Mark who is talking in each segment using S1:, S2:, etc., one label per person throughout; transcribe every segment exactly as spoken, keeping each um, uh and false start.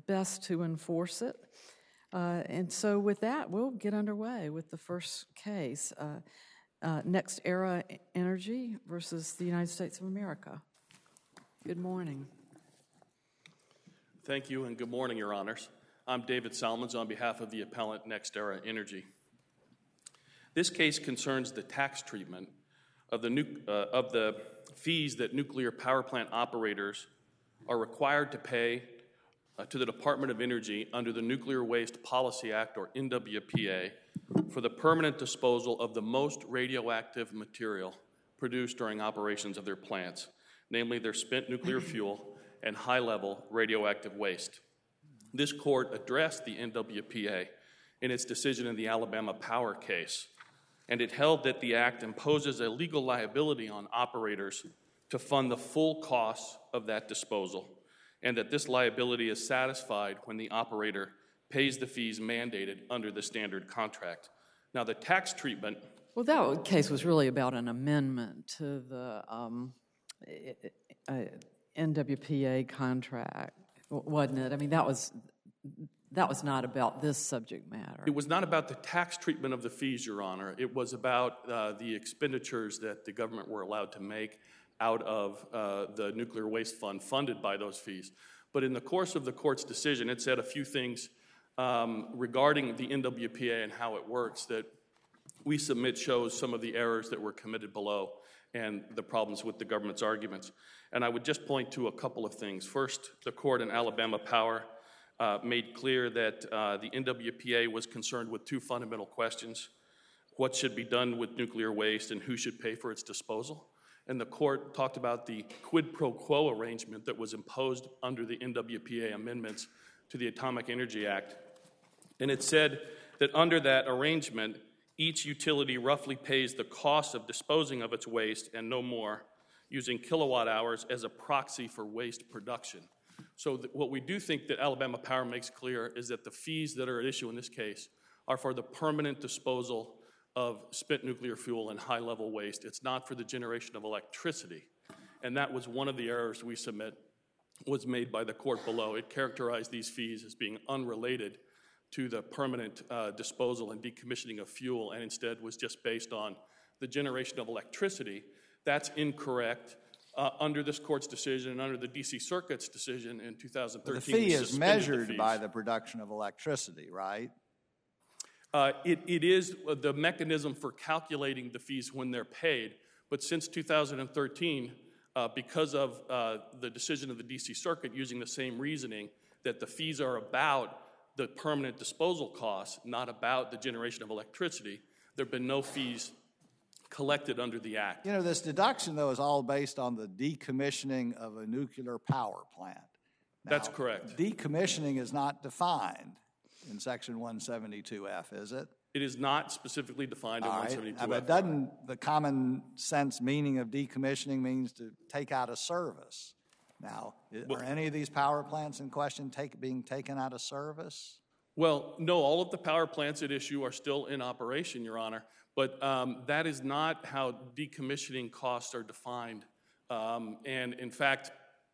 S1: best to enforce it. Uh, and so with that, we'll get underway with the first case, uh, uh, NextEra Energy versus the United States of America. Good morning.
S2: Thank you, and good morning, Your Honors. I'm David Salmons on behalf of the appellant NextEra Energy. This case concerns the tax treatment of the, nu- uh, of the fees that nuclear power plant operators are required to pay uh, to the Department of Energy under the Nuclear Waste Policy Act, or N W P A, for the permanent disposal of the most radioactive material produced during operations of their plants, namely their spent nuclear fuel and high-level radioactive waste. This court addressed the N W P A in its decision in the Alabama Power case, and it held that the act imposes a legal liability on operators to fund the full costs of that disposal, and that this liability is satisfied when the operator pays the fees mandated under the standard contract. Now, the tax treatment...
S1: Well, that case was really about an amendment to the um, uh, N W P A contract, wasn't it? I mean, that was that was not about this subject matter.
S2: It was not about the tax treatment of the fees, Your Honor. It was about uh, the expenditures that the government were allowed to make out of uh, the nuclear waste fund funded by those fees. But in the course of the court's decision, it said a few things um, regarding the N W P A and how it works that we submit shows some of the errors that were committed below and the problems with the government's arguments. And I would just point to a couple of things. First, the court in Alabama Power uh, made clear that uh, the N W P A was concerned with two fundamental questions: what should be done with nuclear waste and who should pay for its disposal. And the court talked about the quid pro quo arrangement that was imposed under the N W P A amendments to the Atomic Energy Act. And it said that under that arrangement, each utility roughly pays the cost of disposing of its waste and no more, using kilowatt hours as a proxy for waste production. So th- what we do think that Alabama Power makes clear is that the fees that are at issue in this case are for the permanent disposal of spent nuclear fuel and high-level waste. It's not for the generation of electricity. And that was one of the errors we submit was made by the court below. It characterized these fees as being unrelated to the permanent uh, disposal and decommissioning of fuel, and instead was just based on the generation of electricity. That's incorrect. Uh, under this court's decision and under the D C Circuit's decision in two thousand thirteen,
S3: the fee is measured the by the production of electricity, right?
S2: Uh, it, it is the mechanism for calculating the fees when they're paid, but since two thousand thirteen, uh, because of uh, the decision of the D C Circuit using the same reasoning that the fees are about the permanent disposal costs, not about the generation of electricity, there have been no fees collected under the Act.
S3: You know, this deduction, though, is all based on the decommissioning of a nuclear power plant. Now,
S2: that's correct.
S3: Decommissioning is not defined in Section one seventy-two F, is it?
S2: It is not specifically defined in
S3: all
S2: one
S3: right.
S2: seventy-two F.
S3: But doesn't the common sense meaning of decommissioning means to take out of service? Now,
S2: well,
S3: are any of these power plants in question take, being taken out of service?
S2: Well, no, all of the power plants at issue are still in operation, Your Honor, but um, that is not how decommissioning costs are defined. Um, and in fact,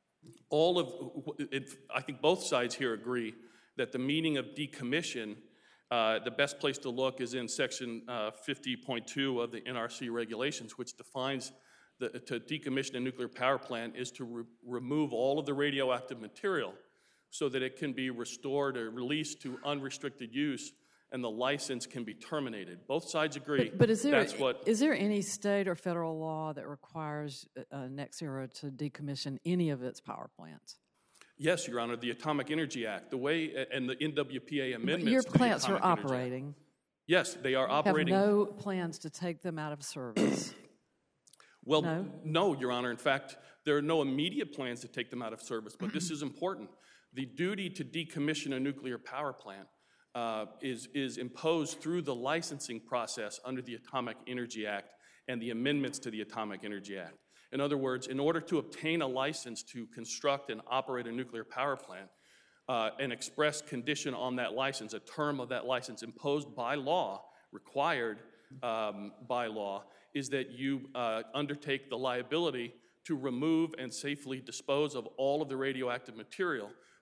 S2: all of it, I think both sides here agree that the meaning of decommission, uh, the best place to look is in Section uh, fifty point two of the N R C regulations, which defines the, to decommission a nuclear power plant is to re- remove all of the radioactive material so that it can be restored or released to unrestricted use and the license can be terminated. Both sides agree.
S1: But, but is there
S2: that's what,
S1: is there any state or federal law that requires uh, NextEra to decommission any of its power plants?
S2: Yes, Your Honor, the Atomic Energy Act, the way, and the N W P A amendments.
S1: But your
S2: to the
S1: plants are
S2: Atomic Energy
S1: operating.
S2: Act. Yes, they are operating.
S1: Have no plans to take them out of service.
S2: Well,
S1: no?
S2: no, Your Honor. In fact, there are no immediate plans to take them out of service, but this is important. The duty to decommission a nuclear power plant uh, is, is imposed through the licensing process under the Atomic Energy Act and the amendments to the Atomic Energy Act. In other words, in order to obtain a license to construct and operate a nuclear power plant, uh, an express condition on that license, a term of that license imposed by law, required um, by law, is that you uh, undertake the liability to remove and safely dispose of all of the radioactive material,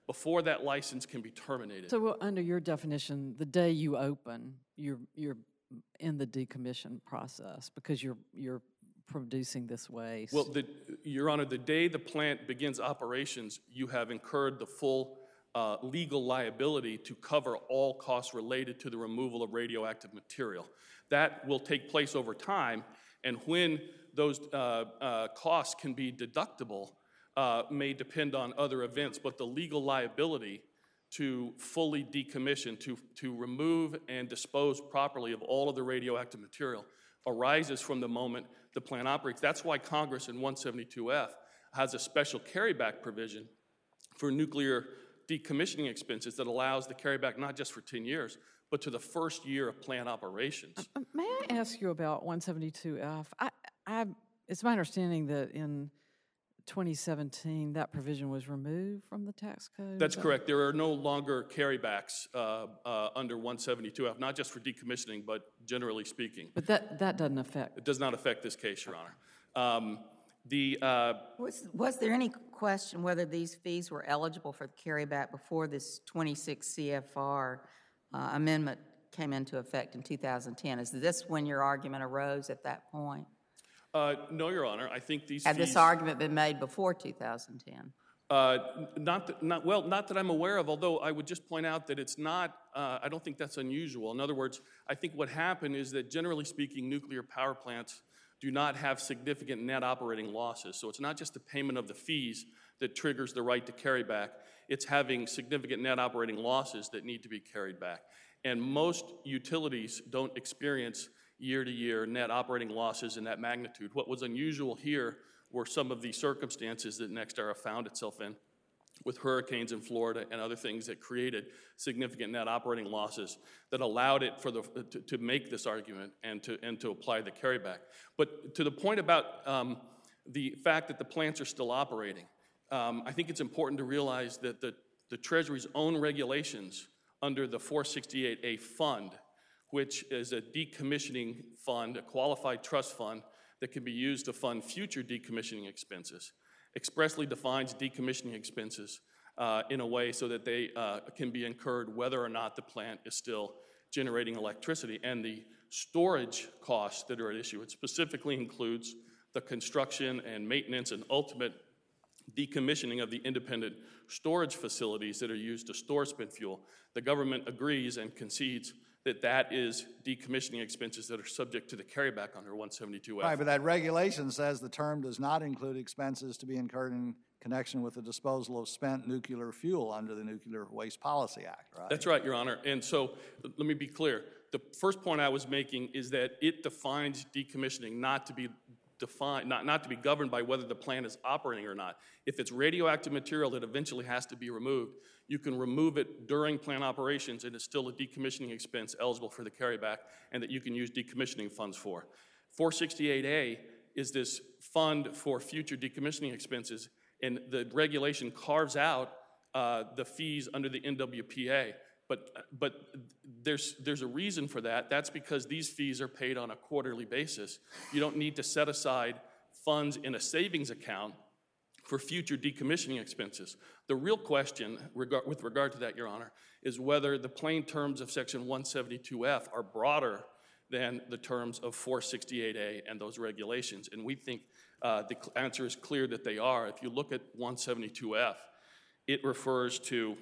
S2: before that license can be terminated.
S1: So well, under your definition, the day you open, you're you're in the decommission process because you're you're producing this waste.
S2: Well, the, Your Honor, the day the plant begins operations, you have incurred the full uh, legal liability to cover all costs related to the removal of radioactive material. That will take place over time, and when those uh, uh, costs can be deductible uh, may depend on other events, but the legal liability to fully decommission, to, to remove and dispose properly of all of the radioactive material arises from the moment the plant operates. That's why Congress in one seventy-two F has a special carryback provision for nuclear decommissioning expenses that allows the carryback not just for ten years, but to the first year of plant operations.
S1: Uh, may I ask you about one seventy-two F? I, I, it's my understanding that in twenty seventeen, that provision was removed from the tax code?
S2: That's correct. There are no longer carrybacks uh, uh, under one seventy-two F, not just for decommissioning, but generally speaking.
S1: But that, that doesn't affect.
S2: It does not affect this case, Your Honor. Um, the uh,
S4: Was, was there any question whether these fees were eligible for the carryback before this twenty-six C F R uh, amendment came into effect in two thousand ten? Is this when your argument arose at that point?
S2: uh, no, Your Honor. I think these
S4: Had
S2: fees,
S4: this argument been made before two thousand ten?
S2: Uh, not, that, not well, not that I'm aware of. Although I would just point out that it's not. Uh, I don't think that's unusual. In other words, I think what happened is that generally speaking, nuclear power plants do not have significant net operating losses. So it's not just the payment of the fees that triggers the right to carry back. It's having significant net operating losses that need to be carried back. And most utilities don't experience year-to-year net operating losses in that magnitude. What was unusual here were some of the circumstances that NextEra found itself in with hurricanes in Florida and other things that created significant net operating losses that allowed it for the, to, to make this argument and to, and to apply the carryback. But to the point about um, the fact that the plants are still operating, um, I think it's important to realize that the, the Treasury's own regulations under the four sixty-eight A fund, which is a decommissioning fund, a qualified trust fund that can be used to fund future decommissioning expenses, expressly defines decommissioning expenses uh, in a way so that they uh, can be incurred whether or not the plant is still generating electricity. And the storage costs that are at issue, it specifically includes the construction and maintenance and ultimate decommissioning of the independent storage facilities that are used to store spent fuel. The government agrees and concedes that that is decommissioning expenses that are subject to the carryback under one seventy-two F.
S3: Right, but that regulation says the term does not include expenses to be incurred in connection with the disposal of spent nuclear fuel under the Nuclear Waste Policy Act, right?
S2: That's right, Your Honor. And so let me be clear. The first point I was making is that it defines decommissioning not to be defined, not, not to be governed by whether the plant is operating or not. If it's radioactive material that eventually has to be removed, you can remove it during plant operations and it's still a decommissioning expense eligible for the carryback and that you can use decommissioning funds for. four sixty-eight A is this fund for future decommissioning expenses, and the regulation carves out uh, the fees under the N W P A. But, but there's, there's a reason for that. That's because these fees are paid on a quarterly basis. You don't need to set aside funds in a savings account for future decommissioning expenses. The real question regard, with regard to that, Your Honor, is whether the plain terms of Section one seventy-two F are broader than the terms of four sixty-eight A and those regulations. And we think uh, the answer is clear that they are. If you look at one seventy-two F, it refers to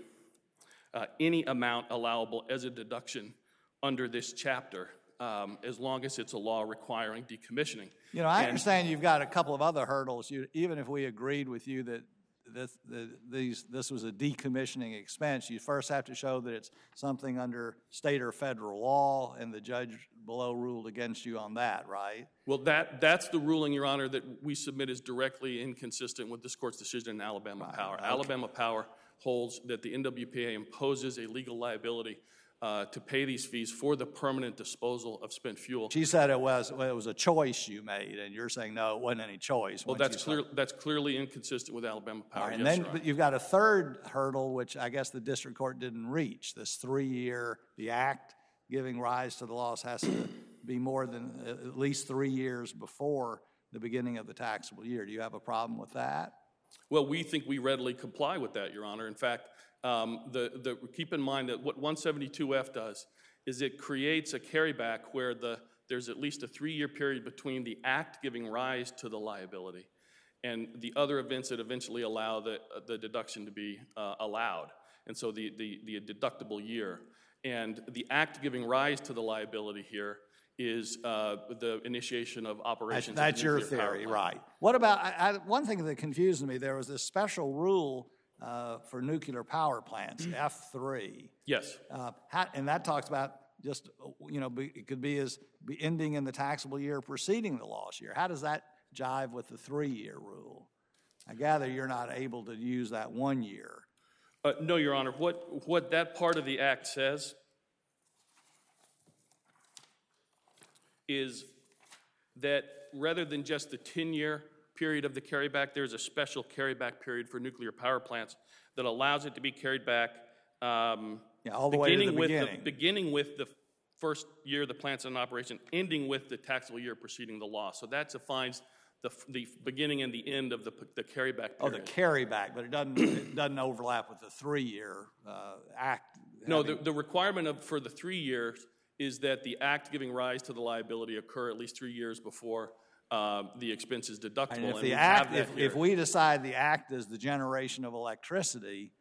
S2: Uh, any amount allowable as a deduction under this chapter, um, as long as it's a law requiring decommissioning.
S3: You know, I
S2: And-
S3: understand you've got a couple of other hurdles. You, even if we agreed with you that this, the, these, this was a decommissioning expense, you first have to show that it's something under state or federal law, and the judge below ruled against you on that, right?
S2: Well, that, that's the ruling, Your Honor, that we submit is directly inconsistent with this court's decision in Alabama
S3: Right,
S2: Power.
S3: okay.
S2: Alabama Power holds that the N W P A imposes a legal liability uh, to pay these fees for the permanent disposal of spent fuel.
S3: She said it was, well, it was a choice you made, and you're saying, no, it wasn't any choice.
S2: Well,
S3: once
S2: that's
S3: you
S2: clear. That's clearly inconsistent with Alabama
S3: All
S2: Power.
S3: right,
S2: Yes,
S3: and then,
S2: Your Honor.
S3: but you've got a third hurdle, which I guess the district court didn't reach. This three-year, the act giving rise to the loss has to be more than at least three years before the beginning of the taxable year. Do you have a problem with that?
S2: Well, we think we readily comply with that, Your Honor. In fact, um, the, the, keep in mind that what one seventy-two F does is it creates a carryback where the, there's at least a three-year period between the act giving rise to the liability and the other events that eventually allow the, the deduction to be uh, allowed. And so the, the, the deductible year. And the act giving rise to the liability here is uh, the initiation of operations.
S3: That's,
S2: of
S3: that's your
S2: nuclear power
S3: theory,
S2: plant.
S3: right. What about, I, I, one thing that confused me, there was this special rule uh, for nuclear power plants, F three.
S2: Yes.
S3: Uh, how, and that talks about just, you know, be, it could be as be ending in the taxable year preceding the loss year. How does that jive with the three-year rule? I gather you're not able to use that one year.
S2: Uh, no, Your Honor. What, what that part of the act says is that rather than just the ten-year period of the carryback, there's a special carryback period for nuclear power plants that allows it to be carried back um,
S3: Yeah, all the way to the
S2: with
S3: beginning.
S2: The, beginning with the first year the plant's in operation, ending with the taxable year preceding the loss. So that defines the, the beginning and the end of the, the carryback period.
S3: Oh, the carryback, but it doesn't, it doesn't overlap with the three-year uh, act.
S2: No,
S3: having-
S2: the, the requirement of, for the three years is that the act giving rise to the liability occur at least three years before uh, the expense is deductible.
S3: And if
S2: and
S3: the
S2: we
S3: act,
S2: have that
S3: if,
S2: here.
S3: if we decide the act is the generation of electricity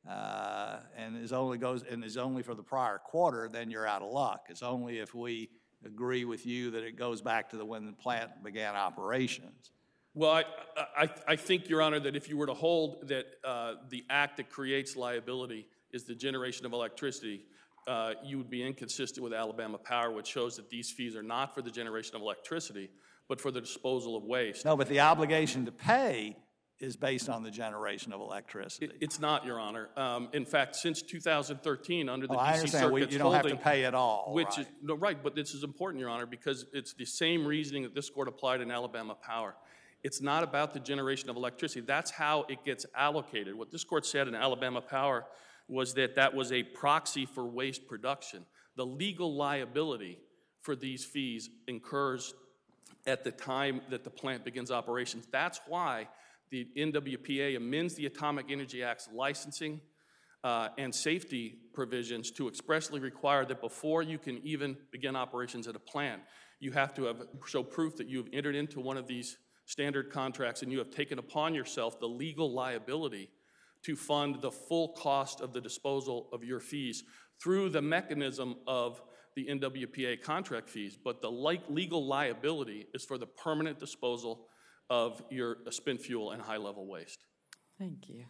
S3: uh, and is only goes and is only for the prior quarter, then you're out of luck. It's only if we agree with you that it goes back to the when the plant began operations.
S2: Well, I, I, I think, Your Honor, that if you were to hold that uh, the act that creates liability is the generation of electricity, uh, you would be inconsistent with Alabama Power, which shows that these fees are not for the generation of electricity, but for the disposal of waste.
S3: No, but the obligation to pay is based on the generation of electricity.
S2: It, it's not, Your Honor. Um, in fact, since two thousand thirteen, under the
S3: Oh, I
S2: D C
S3: understand. We-
S2: Circuit's
S3: you don't have to
S2: holding,
S3: pay at all,
S2: which
S3: right.
S2: is no right, but this is important, Your Honor, because it's the same reasoning that this court applied in Alabama Power. It's not about the generation of electricity. That's how it gets allocated. What this court said in Alabama Power was that that was a proxy for waste production. The legal liability for these fees incurs at the time that the plant begins operations. That's why the N W P A amends the Atomic Energy Act's licensing uh, and safety provisions to expressly require that before you can even begin operations at a plant, you have to have show proof that you've entered into one of these standard contracts and you have taken upon yourself the legal liability to fund the full cost of the disposal of your fees through the mechanism of the N W P A contract fees. But the like legal liability is for the permanent disposal of your spent fuel and high-level waste.
S1: Thank you.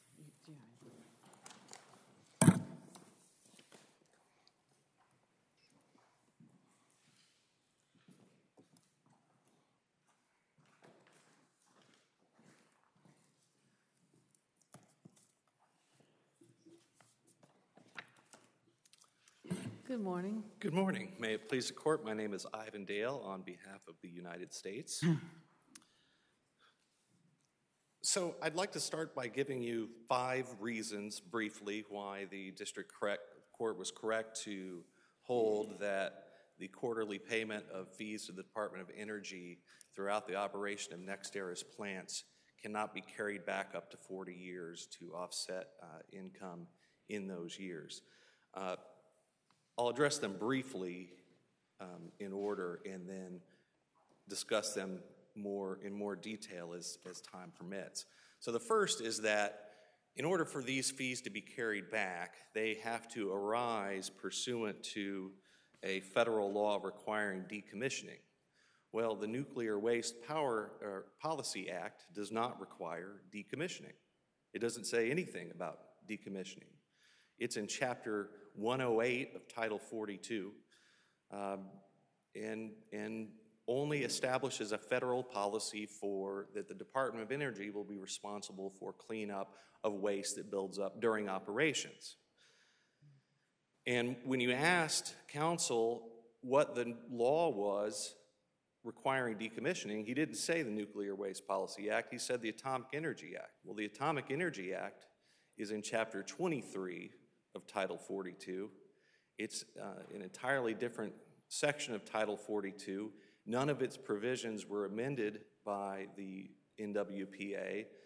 S1: Good morning.
S5: Good morning. May it please the court, my name is Ivan Dale on behalf of the United States. So I'd like to start by giving you five reasons briefly why the district correct, court was correct to hold that the quarterly payment of fees to the Department of Energy throughout the operation of NextEra's plants cannot be carried back up to forty years to offset uh, income in those years. Uh, I'll address them briefly um, in order and then discuss them more in more detail as, as time permits. So the first is that in order for these fees to be carried back, they have to arise pursuant to a federal law requiring decommissioning. Well, the Nuclear Waste Power or Policy Act does not require decommissioning. It doesn't say anything about decommissioning. It's in Chapter one oh eight of Title forty-two, um, and, and only establishes a federal policy for that the Department of Energy will be responsible for cleanup of waste that builds up during operations. And when you asked counsel what the law was requiring decommissioning, he didn't say the Nuclear Waste Policy Act, he said the Atomic Energy Act. Well, the Atomic Energy Act is in Chapter twenty-three of Title forty-two. It's uh, an entirely different section of Title forty-two. None of its provisions were amended by the N W P A,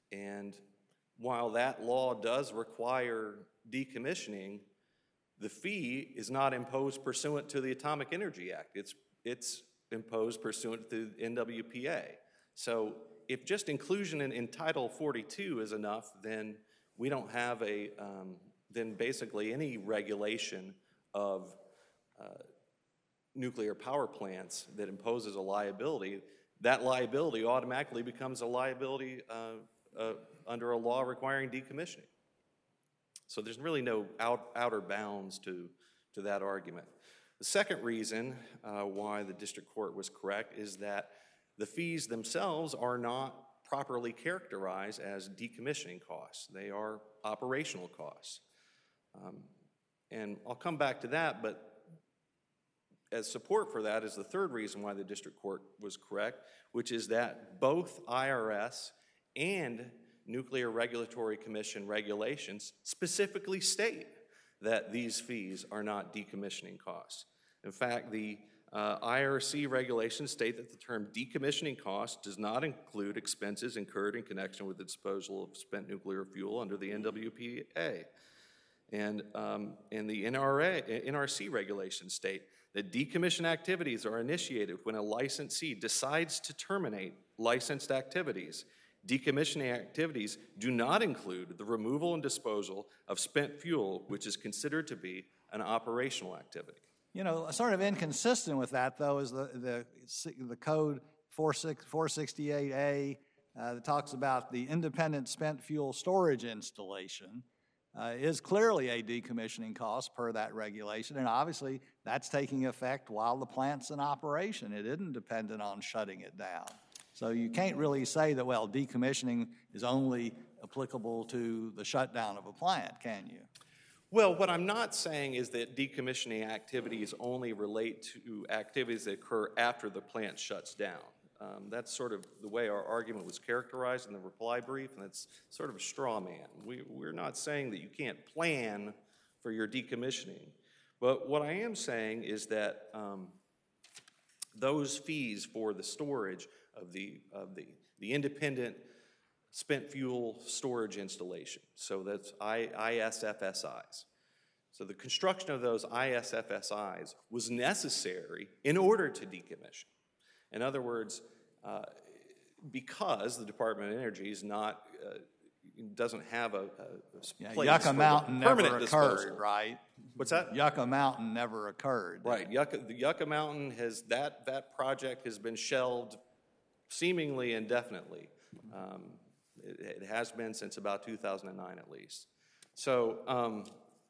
S5: And while that law does require decommissioning, the fee is not imposed pursuant to the Atomic Energy Act. It's, it's imposed pursuant to the N W P A. So if just inclusion in, in Title forty-two is enough, then we don't have a, um, then basically any regulation of uh, nuclear power plants that imposes a liability, that liability automatically becomes a liability uh, uh, under a law requiring decommissioning. So there's really no out, outer bounds to, to that argument. The second reason uh, why the district court was correct is that the fees themselves are not properly characterized as decommissioning costs. They are operational costs. Um, and I'll come back to that, but as support for that is the third reason why the district court was correct, which is that both I R S and Nuclear Regulatory Commission regulations specifically state that these fees are not decommissioning costs. In fact, the uh, I R C regulations state that the term decommissioning cost does not include expenses incurred in connection with the disposal of spent nuclear fuel under the N W P A. And, um, and the N R A, N R C regulations state that decommission activities are initiated when a licensee decides to terminate licensed activities. Decommissioning activities do not include the removal and disposal of spent fuel, which is considered to be an operational activity.
S3: You know, sort of inconsistent with that, though, is the, the, the code four sixty-eight A uh, that talks about the independent spent fuel storage installation uh, is clearly a decommissioning cost per that regulation, and obviously that's taking effect while the plant's in operation. It isn't dependent on shutting it down. So you can't really say that, well, decommissioning is only applicable to the shutdown of a plant, can you?
S5: Well, what I'm not saying is that decommissioning activities only relate to activities that occur after the plant shuts down. Um, that's sort of the way our argument was characterized in the reply brief, and it's sort of a straw man. We, we're not saying that you can't plan for your decommissioning, but what I am saying is that um, those fees for the storage of the, of the, the independent spent fuel storage installation. So that's I S F S Is. So the construction of those I S F S Is was necessary in order to decommission. In other words, uh, because the Department of Energy is not, uh, doesn't have a, a
S3: Yeah,
S5: place
S3: Yucca
S5: for
S3: Mountain
S5: permanent
S3: never
S5: disposal.
S3: occurred, right?
S5: What's that?
S3: Yucca Mountain never occurred.
S5: Right. Yucca, the Yucca Mountain has, that, that project has been shelved seemingly indefinitely. Um, it, it has been since about two thousand nine at least. So, um,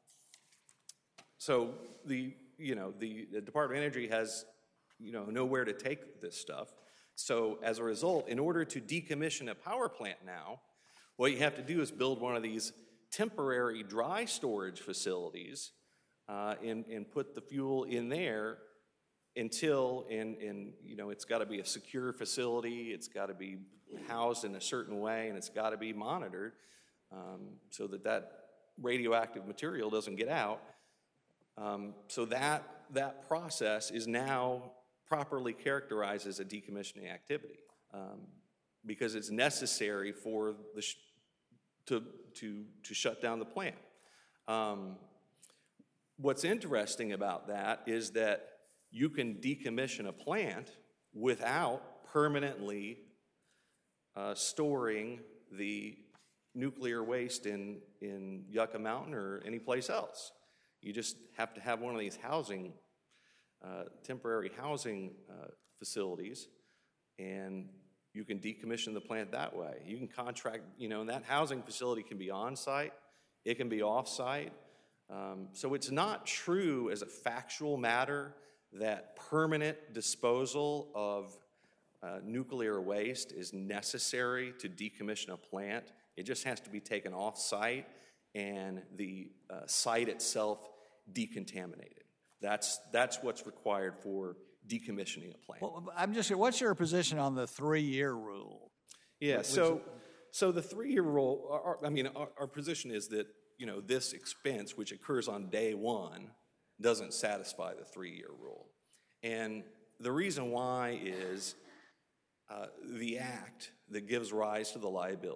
S5: so the, you know, the, the Department of Energy has, you know, nowhere to take this stuff. So as a result, in order to decommission a power plant now, what you have to do is build one of these temporary dry storage facilities uh, and, and put the fuel in there until, and, and you know, it's got to be a secure facility, it's got to be housed in a certain way, and it's got to be monitored um, so that that radioactive material doesn't get out. Um, so that, that process is now properly characterized as a decommissioning activity um, because it's necessary for the sh to, to, to shut down the plant. Um, what's interesting about that is that you can decommission a plant without permanently uh, storing the nuclear waste in, in Yucca Mountain or anyplace else. You just have to have one of these housing, uh, temporary housing uh, facilities, and you can decommission the plant that way. You can contract, you know, and that housing facility can be on-site, it can be off-site. Um, so it's not true as a factual matter that permanent disposal of uh, nuclear waste is necessary to decommission a plant. It just has to be taken off-site and the uh, site itself decontaminated. That's, that's what's required for decommissioning a plant.
S3: Well, I'm just, what's your position on the three-year rule?
S5: Yeah, so, so the three-year rule, our, I mean, our, our position is that, you know, this expense, which occurs on day one, doesn't satisfy the three-year rule. And the reason why is uh, the act that gives rise to the liability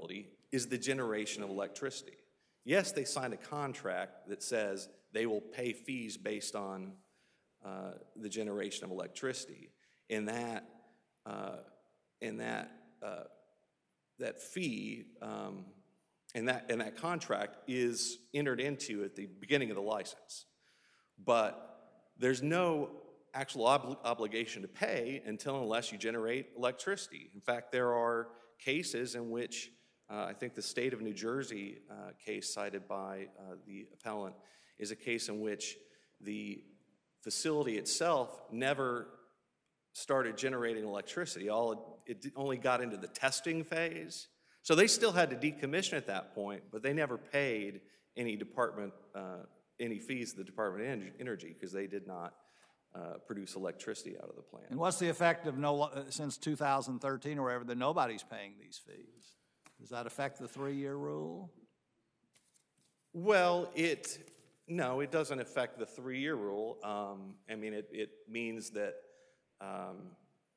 S5: is the generation of electricity. Yes, they signed a contract that says they will pay fees based on uh, the generation of electricity. And that, uh, and that, uh, that fee um, and, that, and that contract is entered into at the beginning of the license. But there's no actual ob obligation to pay until and unless you generate electricity. In fact, there are cases in which uh, I think the state of New Jersey uh, case cited by uh, the appellant is a case in which the facility itself never started generating electricity. All it, it only got into the testing phase. So they still had to decommission at that point, but they never paid any department, uh, any fees to the Department of Energy because they did not uh, produce electricity out of the plant.
S3: And what's the effect of no, uh, since two thousand thirteen or whatever, that nobody's paying these fees? Does that affect the three-year rule?
S5: Well, it, no, it doesn't affect the three-year rule. Um, I mean, it, it means that, um,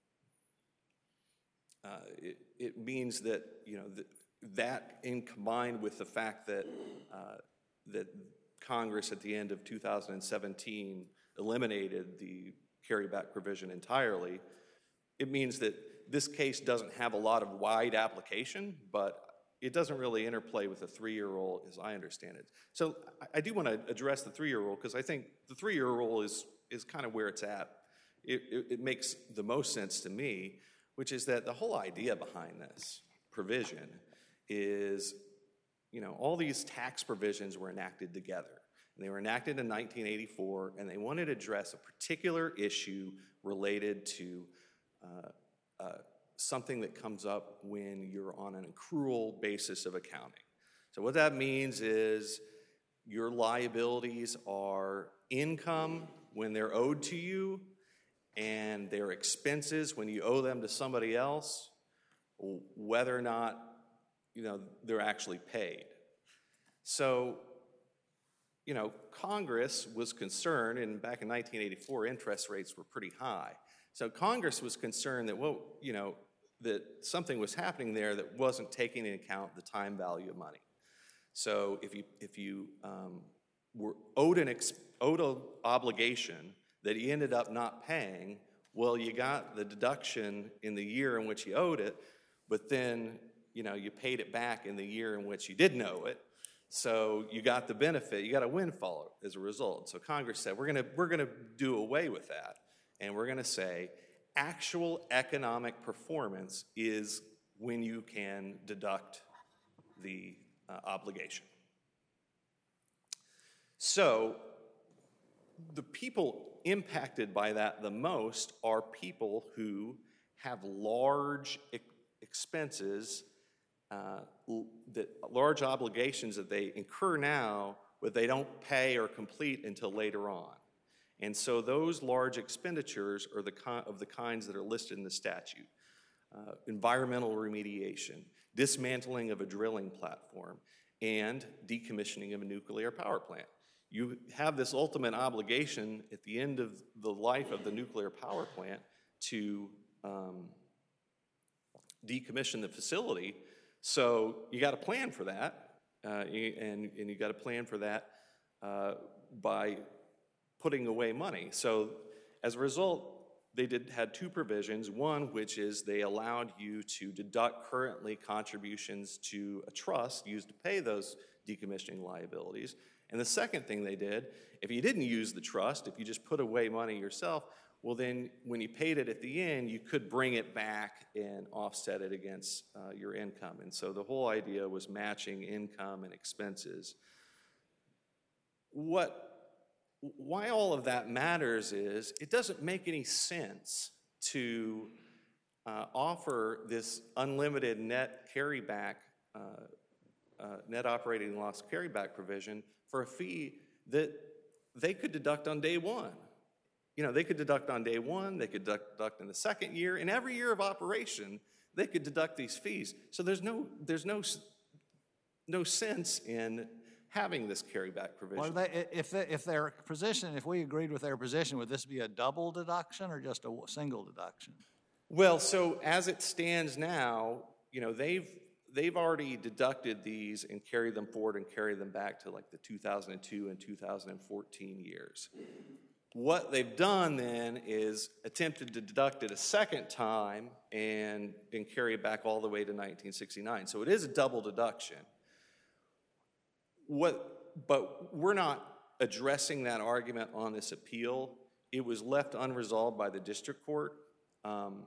S5: uh, it, it means that, you know, that, that in combined with the fact that, uh, that Congress at the end of two thousand seventeen eliminated the carryback provision entirely, it means that this case doesn't have a lot of wide application, but it doesn't really interplay with the three-year rule as I understand it. So I, I do want to address the three-year rule because I think the three-year rule is, is kind of where it's at. It, it, it makes the most sense to me, which is that the whole idea behind this provision is, you know, all these tax provisions were enacted together. And they were enacted in nineteen eighty-four, and they wanted to address a particular issue related to uh, uh, something that comes up when you're on an accrual basis of accounting. So what that means is your liabilities are income when they're owed to you, and they're expenses when you owe them to somebody else, whether or not, you know, they're actually paid. So, you know, Congress was concerned, and back in nineteen eighty-four, interest rates were pretty high. So Congress was concerned that, well, you know, that something was happening there that wasn't taking into account the time value of money. So if you, if you um, were owed an ex owed an obligation that you ended up not paying, well, you got the deduction in the year in which you owed it, but then, you know, you paid it back in the year in which you didn't owe it. So you got the benefit, you got a windfall as a result. So Congress said, we're gonna, we're gonna do away with that. And we're gonna say, actual economic performance is when you can deduct the uh, obligation. So the people impacted by that the most are people who have large e- expenses Uh, that large obligations that they incur now, but they don't pay or complete until later on. And so those large expenditures are the ki- of the kinds that are listed in the statute. Uh, environmental remediation, dismantling of a drilling platform, and decommissioning of a nuclear power plant. You have this ultimate obligation at the end of the life of the nuclear power plant to um, decommission the facility. So you got to plan for that, uh, and, and you got to plan for that uh, by putting away money. So as a result, they did had two provisions. One, which is they allowed you to deduct currently contributions to a trust used to pay those decommissioning liabilities. And the second thing they did, if you didn't use the trust, if you just put away money yourself, well then when you paid it at the end, you could bring it back and offset it against uh, your income. And so the whole idea was matching income and expenses. What, why all of that matters is it doesn't make any sense to uh, offer this unlimited net carryback, uh, uh, net operating loss carryback provision for a fee that they could deduct on day one. You know, they could deduct on day one, they could deduct, deduct in the second year, and every year of operation, they could deduct these fees. So there's no, there's no, no sense in having this carryback provision.
S3: Well, they, if, they, if their position, if we agreed with their position, would this be a double deduction or just a single deduction?
S5: Well, so as it stands now, you know, they've, they've already deducted these and carried them forward and carried them back to like the two thousand two and two thousand fourteen years. What they've done then is attempted to deduct it a second time and, and carry it back all the way to nineteen sixty-nine. So it is a double deduction. What, but we're not addressing that argument on this appeal. It was left unresolved by the district court. Um,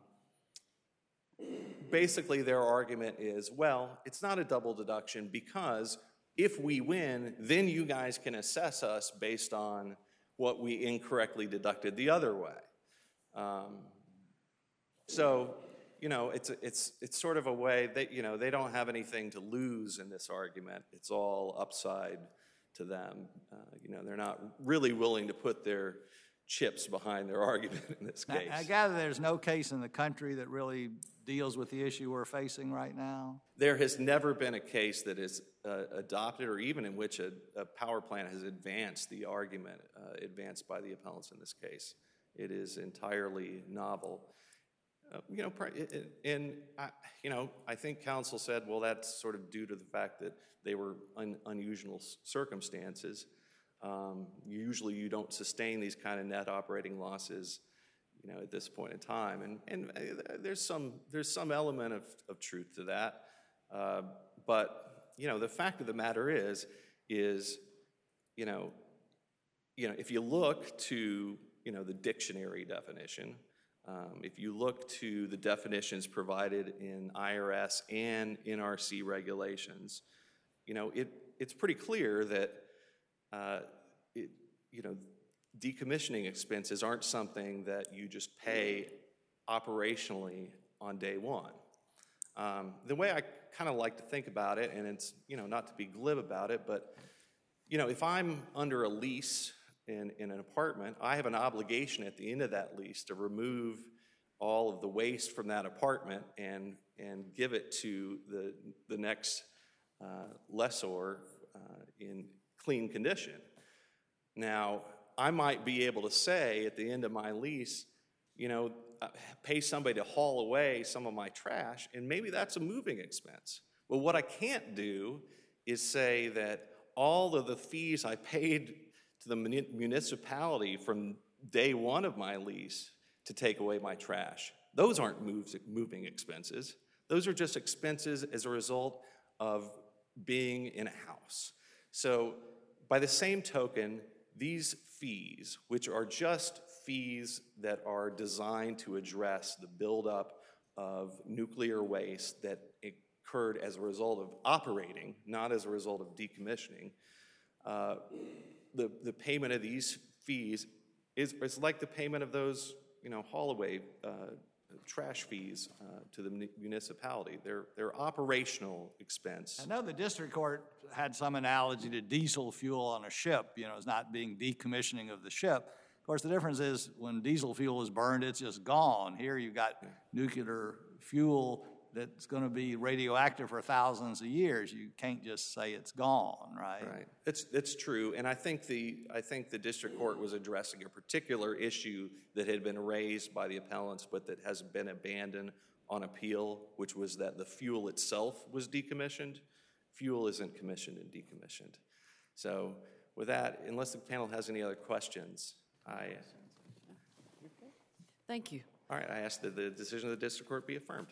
S5: basically, their argument is, well, it's not a double deduction because if we win, then you guys can assess us based on what we incorrectly deducted the other way. Um, so, you know, it's, a, it's, it's sort of a way that, you know, they don't have anything to lose in this argument. It's all upside to them. Uh, you know, they're not really willing to put their chips behind their argument in this case.
S3: I gather there's no case in the country that really deals with the issue we're facing right now?
S5: There has never been a case that is uh, adopted or even in which a, a power plant has advanced the argument uh, advanced by the appellants in this case. It is entirely novel. Uh, you know, and, I, you know, I think counsel said, well, that's sort of due to the fact that they were un, unusual circumstances. Um, usually you don't sustain these kind of net operating losses, you know, at this point in time. And, and there's some, there's some element of, of truth to that. Uh, but, you know, the fact of the matter is, is, you know, you know, if you look to, you know, the dictionary definition, um, if you look to the definitions provided in I R S and N R C regulations, you know, it, it's pretty clear that, uh, it, you know, decommissioning expenses aren't something that you just pay operationally on day one. Um, the way I kind of like to think about it, and it's, you know, not to be glib about it, but, you know, if I'm under a lease in, in an apartment, I have an obligation at the end of that lease to remove all of the waste from that apartment and, and give it to the, the next uh, lessor uh, in clean condition. Now, I might be able to say at the end of my lease, you know, uh, pay somebody to haul away some of my trash, and maybe that's a moving expense. Well, what I can't do is say that all of the fees I paid to the municipality from day one of my lease to take away my trash, those aren't moves, moving expenses. Those are just expenses as a result of being in a house. So by the same token, these fees, which are just fees that are designed to address the buildup of nuclear waste that occurred as a result of operating, not as a result of decommissioning, uh, the, the payment of these fees is, is like the payment of those, you know, haul away uh, trash fees uh, to the municipality. They're, they're operational expense.
S3: I know the district court had some analogy to diesel fuel on a ship, you know, as not being decommissioning of the ship. Of course, the difference is when diesel fuel is burned, it's just gone. Here you've got nuclear fuel that's going to be radioactive for thousands of years. You can't just say it's gone, right?
S5: Right. It's, it's true. And I think, the, I think the district court was addressing a particular issue that had been raised by the appellants but that has been abandoned on appeal, which was that the fuel itself was decommissioned. Fuel isn't commissioned and decommissioned. So with that, unless the panel has any other questions, I...
S1: Thank you.
S5: All right, I ask that the decision of the district court be affirmed.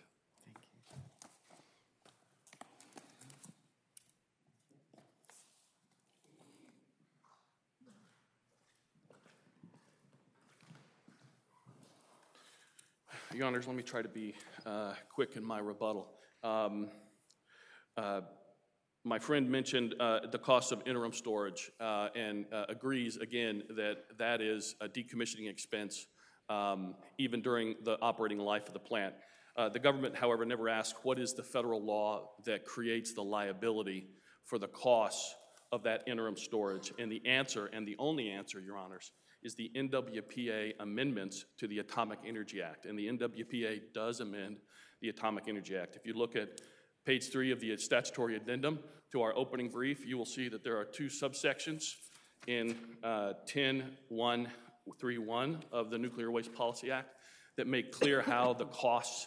S2: Your Honors, let me try to be uh, quick in my rebuttal. Um, uh, my friend mentioned uh, the cost of interim storage uh, and uh, agrees again that that is a decommissioning expense um, even during the operating life of the plant. Uh, the government, however, never asked what is the federal law that creates the liability for the costs of that interim storage. And the answer, and the only answer, Your Honors, is the N W P A amendments to the Atomic Energy Act. And the N W P A does amend the Atomic Energy Act. If you look at page three of the statutory addendum to our opening brief, you will see that there are two subsections in uh, ten one thirty-one of the Nuclear Waste Policy Act that make clear how the costs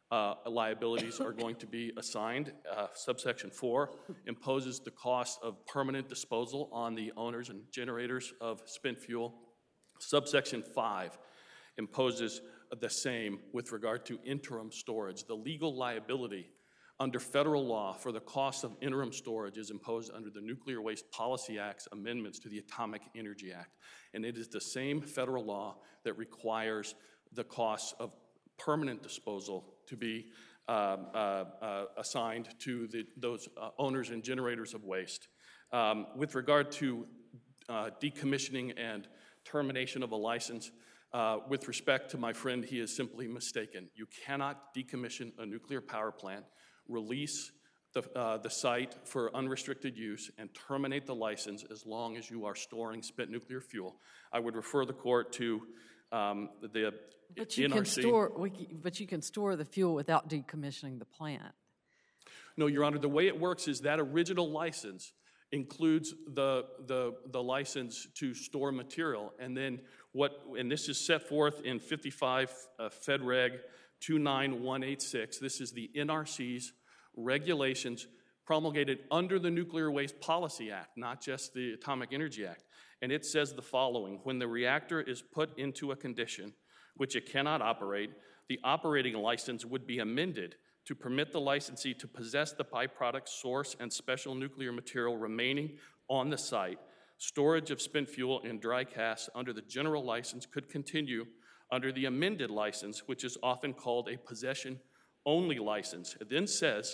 S2: uh, liabilities are going to be assigned. Uh, subsection four imposes the cost of permanent disposal on the owners and generators of spent fuel. Subsection five imposes the same with regard to interim storage. The legal liability under federal law for the cost of interim storage is imposed under the Nuclear Waste Policy Act's amendments to the Atomic Energy Act. And it is the same federal law that requires the costs of permanent disposal to be um, uh, uh, assigned to the, those uh, owners and generators of waste. Um, with regard to uh, decommissioning and termination of a license, uh, with respect to my friend, he is simply mistaken. You cannot decommission a nuclear power plant, release the, uh, the site for unrestricted use, and terminate the license as long as you are storing spent nuclear fuel. I would refer the court to um, the
S1: But you
S2: N R C.
S1: can store, we c- but you can store the fuel without decommissioning the plant.
S2: No, Your Honor, the way it works is that original license includes the, the, the license to store material, and then what, and this is set forth in fifty-five uh, Fed Reg two nine one eight six. This is the N R C's regulations promulgated under the Nuclear Waste Policy Act, not just the Atomic Energy Act. And it says the following: when the reactor is put into a condition which it cannot operate, the operating license would be amended to permit the licensee to possess the byproduct source and special nuclear material remaining on the site. Storage of spent fuel in dry casks under the general license could continue under the amended license, which is often called a possession-only license. It then says,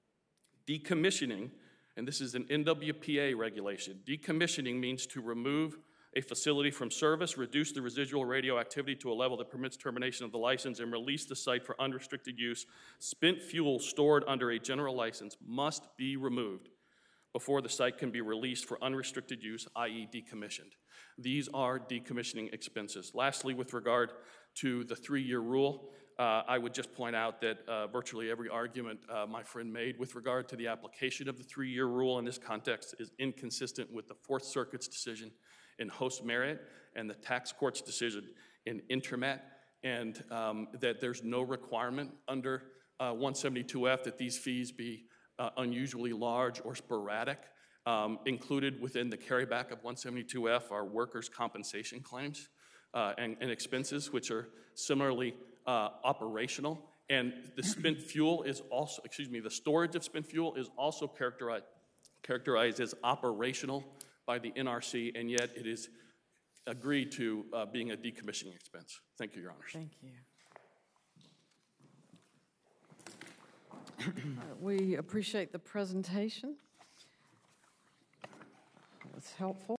S2: decommissioning, and this is an N W P A regulation, decommissioning means to remove a facility from service, reduce the residual radioactivity to a level that permits termination of the license, and release the site for unrestricted use. Spent fuel stored under a general license must be removed before the site can be released for unrestricted use, that is decommissioned. These are decommissioning expenses. Lastly, with regard to the three-year rule, uh, I would just point out that uh, virtually every argument uh, my friend made with regard to the application of the three-year rule in this context is inconsistent with the Fourth Circuit's decision in Host Marriott and the tax court's decision in Intermet, and um, that there's no requirement under uh, one seventy-two F that these fees be uh, unusually large or sporadic. Um, included within the carryback of one seventy-two F are workers' compensation claims uh, and, and expenses, which are similarly uh, operational. And the spent fuel is also, excuse me, the storage of spent fuel is also characterized, characterized as operational by the N R C, and yet it is agreed to uh, being a decommissioning expense. Thank you, Your Honors.
S1: Thank you. Uh, we appreciate the presentation. It was helpful.